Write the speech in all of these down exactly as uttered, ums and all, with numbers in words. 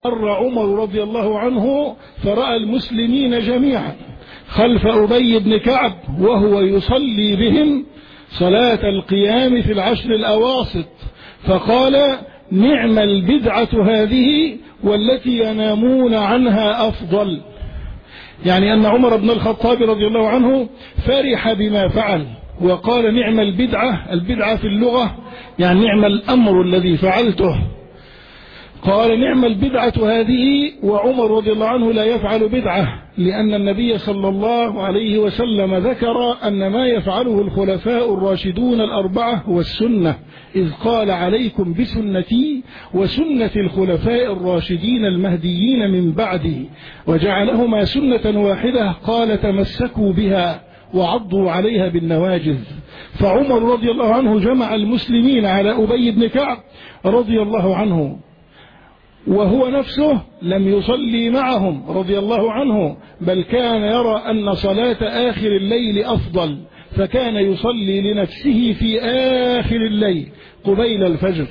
مر عمر رضي الله عنه فرأى المسلمين جميعا خلف أبي بن كعب وهو يصلي بهم صلاة القيام في العشر الأواسط، فقال: نعم البدعة هذه والتي ينامون عنها أفضل. يعني أن عمر بن الخطاب رضي الله عنه فرح بما فعل وقال: نعم البدعة. البدعة في اللغة يعني نعم الأمر الذي فعلته. قال: نعم البدعة هذه. وعمر رضي الله عنه لا يفعل بدعة، لأن النبي صلى الله عليه وسلم ذكر أن ما يفعله الخلفاء الراشدون الأربعة هو السنة، إذ قال: عليكم بسنتي وسنة الخلفاء الراشدين المهديين من بعدي، وجعلهما سنة واحدة، قال: تمسكوا بها وعضوا عليها بالنواجذ. فعمر رضي الله عنه جمع المسلمين على أبي بن كعب رضي الله عنه، وهو نفسه لم يصلي معهم رضي الله عنه، بل كان يرى أن صلاة آخر الليل أفضل، فكان يصلي لنفسه في آخر الليل قبيل الفجر،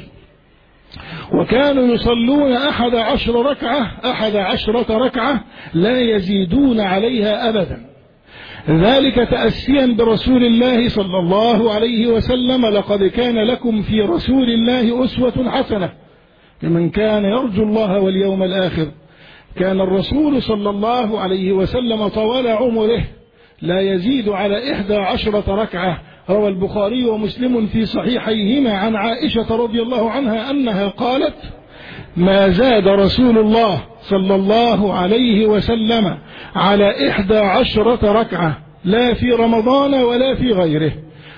وكانوا يصلون أحد عشر ركعة أحد عشرة ركعة لا يزيدون عليها أبدا، ذلك تأسيا برسول الله صلى الله عليه وسلم: لقد كان لكم في رسول الله أسوة حسنة لمن كان يرجو الله واليوم الآخر. كان الرسول صلى الله عليه وسلم طوال عمره لا يزيد على إحدى عشرة ركعة. روى البخاري ومسلم في صحيحيهما عن عائشة رضي الله عنها أنها قالت: ما زاد رسول الله صلى الله عليه وسلم على إحدى عشرة ركعة لا في رمضان ولا في غيره.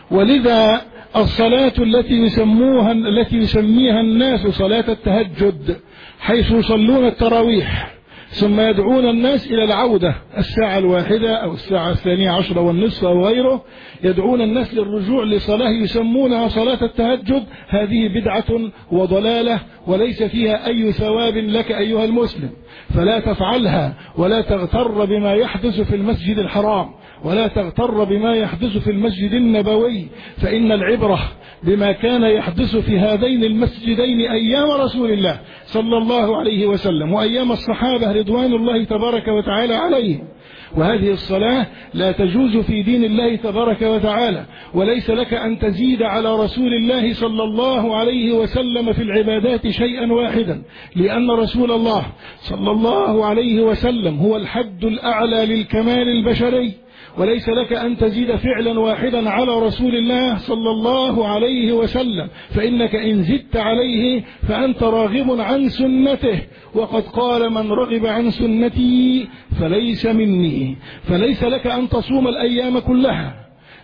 ولذا الصلاة التي يسموها التي يسميها الناس صلاة التهجد، حيث يصلون التراويح ثم يدعون الناس إلى العودة الساعة الواحدة أو الساعة الثانية عشرة والنصف أو غيره، يدعون الناس للرجوع لصلاة يسمونها صلاة التهجد. هذه بدعة وضلالة وليس فيها أي ثواب لك أيها المسلم، فلا تفعلها، ولا تغتر بما يحدث في المسجد الحرام، ولا تغتر بما يحدث في المسجد النبوي، فإن العبرة بما كان يحدث في هذين المسجدين أيام رسول الله صلى الله عليه وسلم وأيام الصحابة رضوان الله تبارك وتعالى عليهم. وهذه الصلاة لا تجوز في دين الله تبارك وتعالى، وليس لك أن تزيد على رسول الله صلى الله عليه وسلم في العبادات شيئا واحدا، لأن رسول الله صلى الله عليه وسلم هو الحد الأعلى للكمال البشري، وليس لك أن تزيد فعلا واحدا على رسول الله صلى الله عليه وسلم، فإنك إن زدت عليه فأنت راغب عن سنته، وقد قال: من رغب عن سنتي فليس مني. فليس لك أن تصوم الأيام كلها،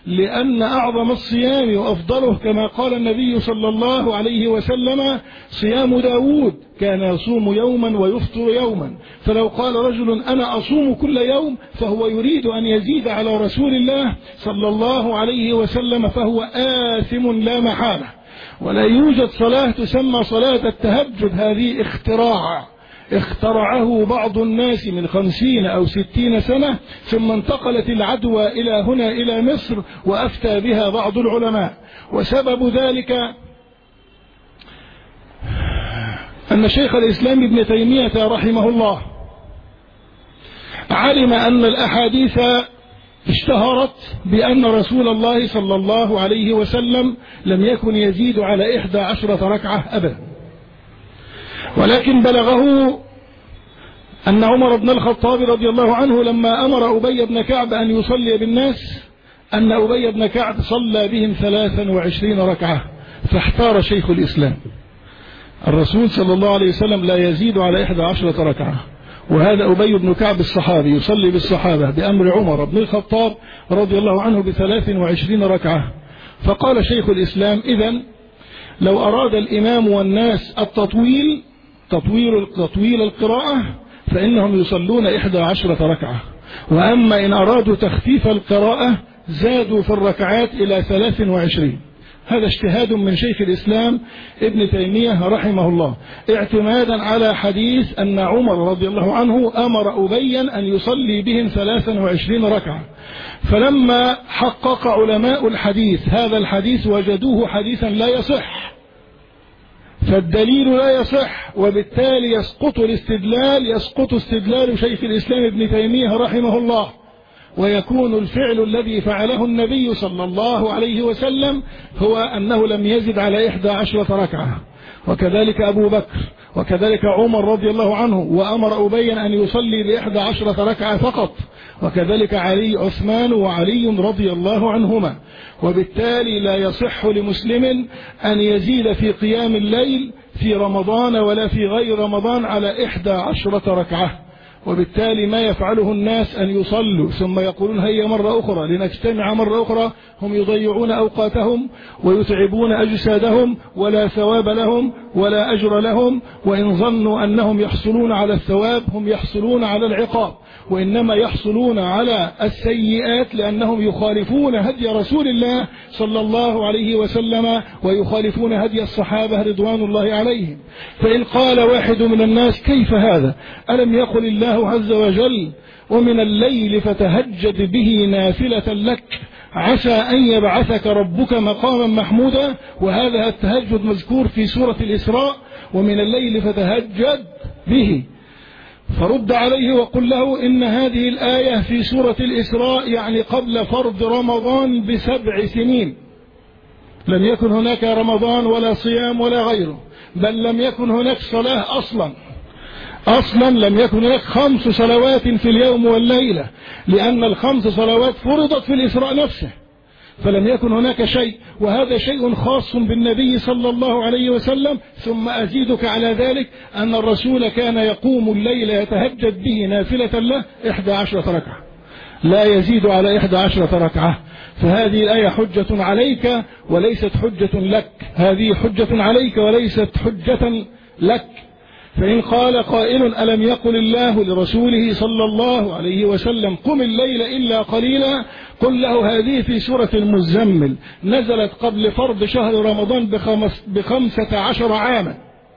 لأن أعظم الصيام وأفضله كما قال النبي صلى الله عليه وسلم: صيام داود كان يصوم يوما ويفطر يوما. فلو قال رجل: أنا أصوم كل يوم، فهو يريد أن يزيد على رسول الله صلى الله عليه وسلم، فهو آثم لا محالة. ولا يوجد صلاة تسمى صلاة التهجد، هذه اختراع اخترعه بعض الناس من خمسين أو ستين سنة، ثم انتقلت العدوى إلى هنا إلى مصر وأفتى بها بعض العلماء. وسبب ذلك أن شيخ الإسلام ابن تيمية رحمه الله علم أن الأحاديث اشتهرت بأن رسول الله صلى الله عليه وسلم لم يكن يزيد على إحدى عشرة ركعة أبدا، ولكن بلغه أن عمر بن الخطاب رضي الله عنه لما أمر أبي بن كعب أن يصلي بالناس، أن أبي بن كعب صلى بهم ثلاثا وعشرين ركعة، فاحتار شيخ الإسلام. الرسول صلى الله عليه وسلم لا يزيد على إحدى عشرة ركعة، وهذا أبي بن كعب الصحابي يصلي بالصحابة بأمر عمر بن الخطاب رضي الله عنه بثلاث وعشرين ركعة. فقال شيخ الإسلام: إذن لو أراد الإمام والناس التطويل تطويل تطويل القراءة فإنهم يصلون إحدى عشرة ركعة، وأما إن أرادوا تخفيف القراءة زادوا في الركعات إلى ثلاث وعشرين. هذا اجتهاد من شيخ الإسلام ابن تيمية رحمه الله، اعتمادا على حديث أن عمر رضي الله عنه أمر أبيا أن يصلي بهم ثلاثا وعشرين ركعة. فلما حقق علماء الحديث هذا الحديث وجدوه حديثا لا يصح، فالدليل لا يصح، وبالتالي يسقط الاستدلال يسقط استدلال شيخ الإسلام ابن تيمية رحمه الله، ويكون الفعل الذي فعله النبي صلى الله عليه وسلم هو أنه لم يزد على إحدى عشرة ركعة، وكذلك أبو بكر، وكذلك عمر رضي الله عنه، وأمر أبي أن يصلي بإحدى عشرة ركعة فقط، وكذلك علي عثمان وعلي رضي الله عنهما. وبالتالي لا يصح لمسلم أن يزيد في قيام الليل في رمضان ولا في غير رمضان على إحدى عشرة ركعة. وبالتالي ما يفعله الناس أن يصلوا ثم يقولون هيا مرة أخرى لنجتمع مرة أخرى، هم يضيعون أوقاتهم ويتعبون أجسادهم، ولا ثواب لهم ولا أجر لهم، وإن ظنوا أنهم يحصلون على الثواب هم يحصلون على العقاب، وإنما يحصلون على السيئات لأنهم يخالفون هدي رسول الله صلى الله عليه وسلم ويخالفون هدي الصحابة رضوان الله عليهم. فإن قال واحد من الناس كيف هذا؟ ألم يقل الله عز وجل ومن الليل فتهجد به نافلة لك عسى أن يبعثك ربك مقاما محمودا، وهذا التهجد مذكور في سورة الإسراء، ومن الليل فتهجد به. فرد عليه وقل له إن هذه الآية في سورة الإسراء يعني قبل فرض رمضان بسبع سنين، لم يكن هناك رمضان ولا صيام ولا غيره، بل لم يكن هناك صلاة أصلا أصلا لم يكن هناك خمس صلوات في اليوم والليلة، لأن الخمس صلوات فرضت في الإسراء نفسه، فلم يكن هناك شيء، وهذا شيء خاص بالنبي صلى الله عليه وسلم. ثم أزيدك على ذلك أن الرسول كان يقوم الليل يتهجد به نافلة له إحدى عشرة ركعة، لا يزيد على إحدى عشرة ركعة. فهذه الآية حجة عليك وليست حجة لك، هذه حجة عليك وليست حجة لك. فإن قال قائل ألم يقل الله لرسوله صلى الله عليه وسلم قم الليل إلا قليلا، قل له هذه في سورة المزمل نزلت قبل فرض شهر رمضان بخمس بخمسة عشر عاما،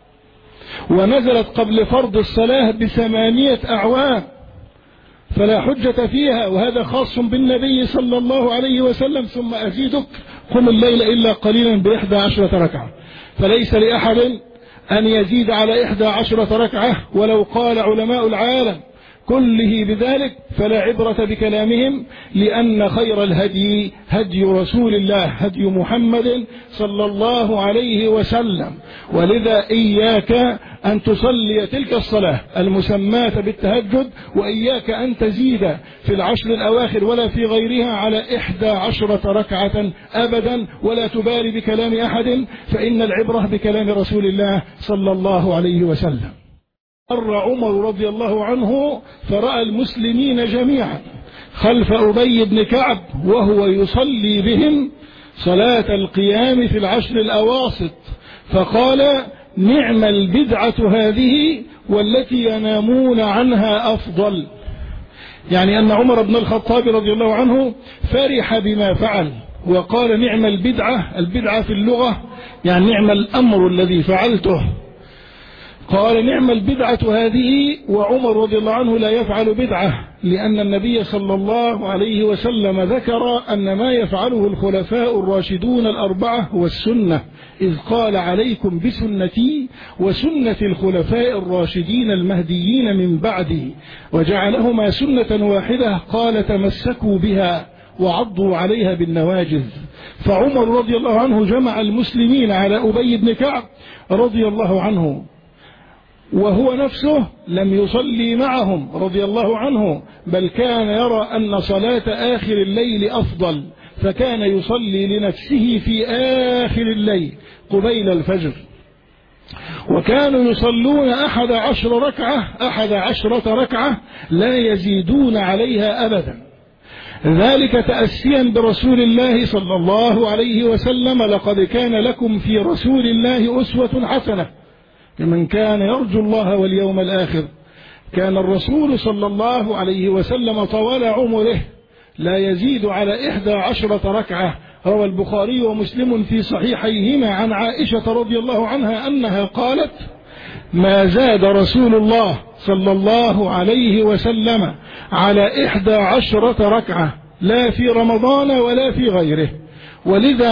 ونزلت قبل فرض الصلاة بثمانية أعوام، فلا حجة فيها، وهذا خاص بالنبي صلى الله عليه وسلم. ثم أزيدك قم الليل إلا قليلا بإحدى عشرة ركعة، فليس لأحد أن يزيد على إحدى عشرة ركعة، ولو قال علماء العالم كله بذلك فلا عبرة بكلامهم، لأن خير الهدي هدي رسول الله، هدي محمد صلى الله عليه وسلم. ولذا إياك أن تصلي تلك الصلاة المسماة بالتهجد، وإياك أن تزيد في العشر الأواخر ولا في غيرها على إحدى عشرة ركعة أبدا، ولا تبالي بكلام أحد، فإن العبرة بكلام رسول الله صلى الله عليه وسلم. مر عمر رضي الله عنه فرأى المسلمين جميعا خلف أبي بن كعب وهو يصلي بهم صلاة القيام في العشر الأواسط، فقال نعم البدعة هذه والتي ينامون عنها أفضل. يعني أن عمر بن الخطاب رضي الله عنه فرح بما فعل وقال نعم البدعة، البدعة في اللغة يعني نعم الأمر الذي فعلته، قال نعم البدعة هذه. وعمر رضي الله عنه لا يفعل بدعة، لأن النبي صلى الله عليه وسلم ذكر أن ما يفعله الخلفاء الراشدون الأربعة هو السنة، إذ قال عليكم بسنتي وسنة الخلفاء الراشدين المهديين من بعدي، وجعلهما سنة واحدة، قال تمسكوا بها وعضوا عليها بالنواجذ. فعمر رضي الله عنه جمع المسلمين على أبي بن كعب رضي الله عنه، وهو نفسه لم يصلي معهم رضي الله عنه، بل كان يرى أن صلاة آخر الليل أفضل، فكان يصلي لنفسه في آخر الليل قبيل الفجر، وكانوا يصلون أحد عشر ركعة أحد عشرة ركعة لا يزيدون عليها أبدا، ذلك تأسيا برسول الله صلى الله عليه وسلم. لقد كان لكم في رسول الله أسوة حسنة لمن كان يرجو الله واليوم الآخر. كان الرسول صلى الله عليه وسلم طوال عمره لا يزيد على إحدى عشرة ركعة. روى البخاري ومسلم في صحيحيهما عن عائشة رضي الله عنها أنها قالت ما زاد رسول الله صلى الله عليه وسلم على إحدى عشرة ركعة لا في رمضان ولا في غيره. ولذا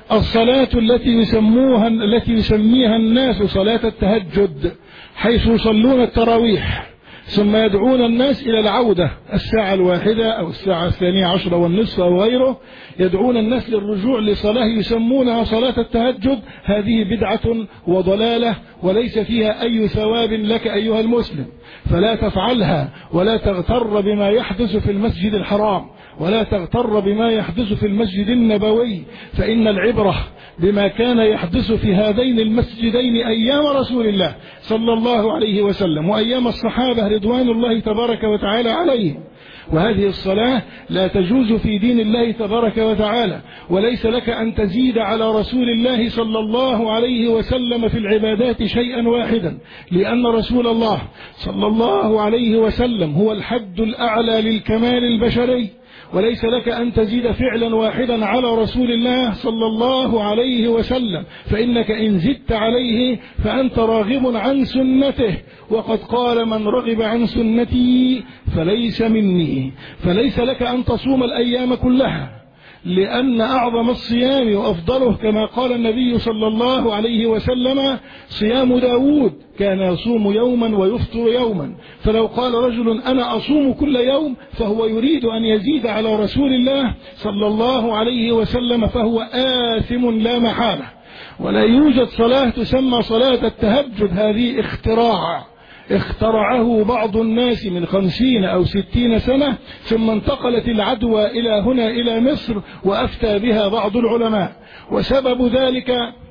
الصلاة التي يسموها التي يسميها الناس صلاة التهجد، حيث يصلون التراويح ثم يدعون الناس إلى العودة الساعة الواحدة أو الساعة الثانية عشرة والنصف أو غيره، يدعون الناس للرجوع لصلاة يسمونها صلاة التهجد. هذه بدعة وضلالة وليس فيها أي ثواب لك أيها المسلم، فلا تفعلها ولا تغتر بما يحدث في المسجد الحرام ولا تغتر بما يحدث في المسجد النبوي، فإن العبرة بما كان يحدث في هذين المسجدين أيام رسول الله صلى الله عليه وسلم وأيام الصحابة رضوان الله تبارك وتعالى عليهم. وهذه الصلاة لا تجوز في دين الله تبارك وتعالى، وليس لك أن تزيد على رسول الله صلى الله عليه وسلم في العبادات شيئا واحدا، لأن رسول الله صلى الله عليه وسلم هو الحد الأعلى للكمال البشري، وليس لك أن تزيد فعلا واحدا على رسول الله صلى الله عليه وسلم، فإنك إن زدت عليه فأنت راغب عن سنته، وقد قال من رغب عن سنتي فليس مني. فليس لك أن تصوم الأيام كلها، لأن أعظم الصيام وأفضله كما قال النبي صلى الله عليه وسلم صيام داود، كان يصوم يوما ويفطر يوما. فلو قال رجل أنا أصوم كل يوم فهو يريد أن يزيد على رسول الله صلى الله عليه وسلم، فهو آثم لا محالة. ولا يوجد صلاة تسمى صلاة التهجد، هذه اختراع اخترعه بعض الناس من خمسين أو ستين سنة، ثم انتقلت العدوى إلى هنا إلى مصر وأفتى بها بعض العلماء. وسبب ذلك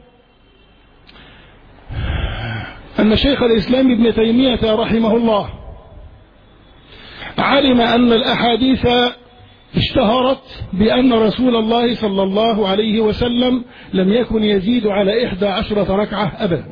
أن شيخ الإسلام ابن تيمية رحمه الله علم أن الأحاديث اشتهرت بأن رسول الله صلى الله عليه وسلم لم يكن يزيد على إحدى عشرة ركعة أبدا،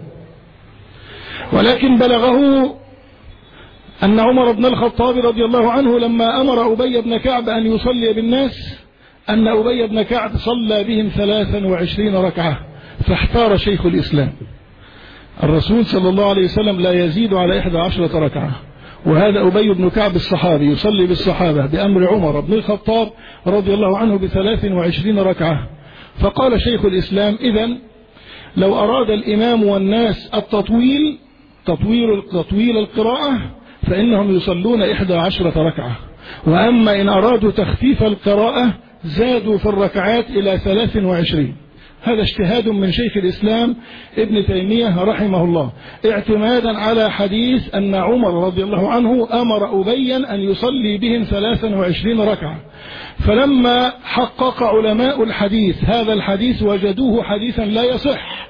ولكن بلغه أن عمر بن الخطاب رضي الله عنه لما أمر أبي بن كعب أن يصلي بالناس أن أبي بن كعب صلى بهم ثلاثا وعشرين ركعة، فاحتار شيخ الإسلام. الرسول صلى الله عليه وسلم لا يزيد على إحدى عشرة ركعة، وهذا أبي بن كعب الصحابي يصلي بالصحابة بأمر عمر بن الخطاب رضي الله عنه بثلاث وعشرين ركعة. فقال شيخ الإسلام إذن لو أراد الإمام والناس التطويل تطويل, تطويل القراءة فإنهم يصلون إحدى عشرة ركعة، وأما إن أرادوا تخفيف القراءة زادوا في الركعات إلى ثلاث وعشرين. هذا اجتهاد من شيخ الإسلام ابن تيمية رحمه الله، اعتمادا على حديث أن عمر رضي الله عنه أمر أبيا أن يصلي بهم ثلاثا وعشرين ركعة. فلما حقق علماء الحديث هذا الحديث وجدوه حديثا لا يصح،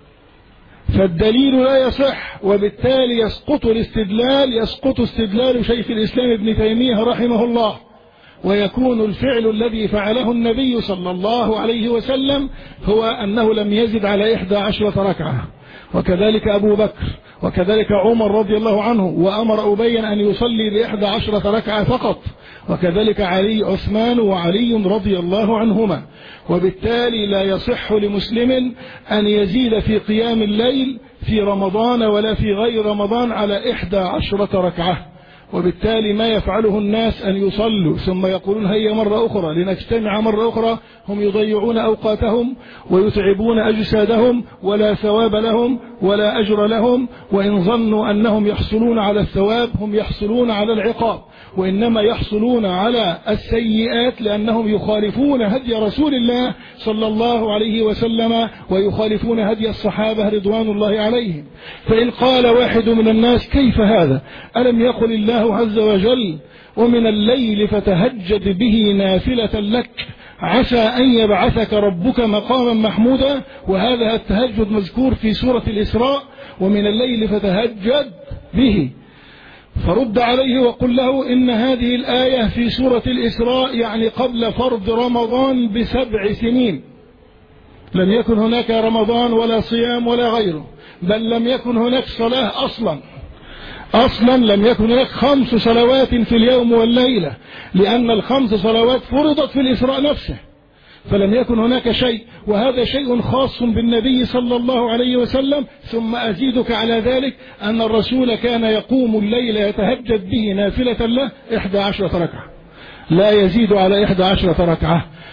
فالدليل لا يصح، وبالتالي يسقط الاستدلال يسقط استدلال شيخ الإسلام ابن تيمية رحمه الله، ويكون الفعل الذي فعله النبي صلى الله عليه وسلم هو أنه لم يزد على إحدى عشرة ركعة، وكذلك أبو بكر وكذلك عمر رضي الله عنه، وأمر أبيا أن يصلي بإحدى عشرة ركعة فقط، وكذلك علي عثمان وعلي رضي الله عنهما. وبالتالي لا يصح لمسلم أن يزيد في قيام الليل في رمضان ولا في غير رمضان على إحدى عشرة ركعة. وبالتالي ما يفعله الناس أن يصلوا ثم يقولون هيا مرة أخرى لنجتمع مرة أخرى، هم يضيعون أوقاتهم ويتعبون أجسادهم ولا ثواب لهم ولا أجر لهم، وإن ظنوا أنهم يحصلون على الثواب هم يحصلون على العقاب، وإنما يحصلون على السيئات لأنهم يخالفون هدي رسول الله صلى الله عليه وسلم ويخالفون هدي الصحابة رضوان الله عليهم. فإن قال واحد من الناس كيف هذا؟ ألم يقل الله عز وجل ومن الليل فتهجد به نافلة لك عسى أن يبعثك ربك مقاما محمودا؟ وهذا التهجد مذكور في سورة الإسراء، ومن الليل فتهجد به. فرد عليه وقل له إن هذه الآية في سورة الإسراء يعني قبل فرض رمضان بسبع سنين، لم يكن هناك رمضان ولا صيام ولا غيره، بل لم يكن هناك صلاة أصلا أصلا لم يكن هناك خمس صلوات في اليوم والليلة، لأن الخمس صلوات فرضت في الإسراء نفسه، فلم يكن هناك شيء، وهذا شيء خاص بالنبي صلى الله عليه وسلم. ثم أزيدك على ذلك أن الرسول كان يقوم الليل يتهجد به نافلة له إحدى عشرة ركعة، لا يزيد على إحدى عشرة ركعة.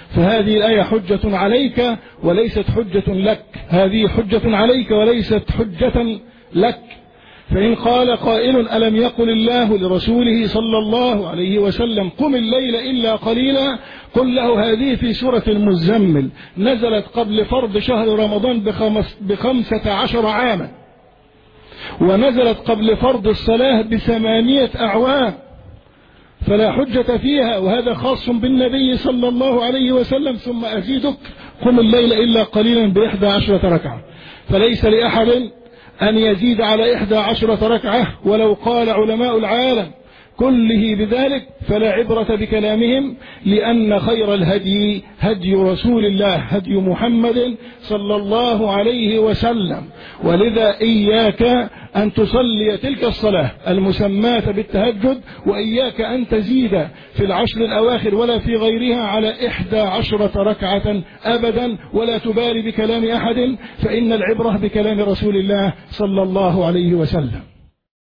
فهذه الآية حجة عليك وليست حجة لك، هذه حجة عليك وليست حجة لك. فإن قال قائل ألم يقل الله لرسوله صلى الله عليه وسلم قم الليل إلا قليلا، قل له هذه في سورة المزمل نزلت قبل فرض شهر رمضان بخمس بخمسة عشر عاما، ونزلت قبل فرض الصلاة بثمانية أعوام، فلا حجة فيها، وهذا خاص بالنبي صلى الله عليه وسلم. ثم أزيدك قم الليل إلا قليلا بإحدى عشرة ركعة، فليس لأحد أن يزيد على إحدى عشرة ركعة، ولو قال علماء العالم كله بذلك فلا عبرة بكلامهم، لأن خير الهدي هدي رسول الله، هدي محمد صلى الله عليه وسلم. ولذا إياك أن تصلي تلك الصلاة المسماة بالتهجد، وإياك أن تزيد في العشر الأواخر ولا في غيرها على إحدى عشرة ركعة أبدا، ولا تبالي بكلام أحد، فإن العبرة بكلام رسول الله صلى الله عليه وسلم.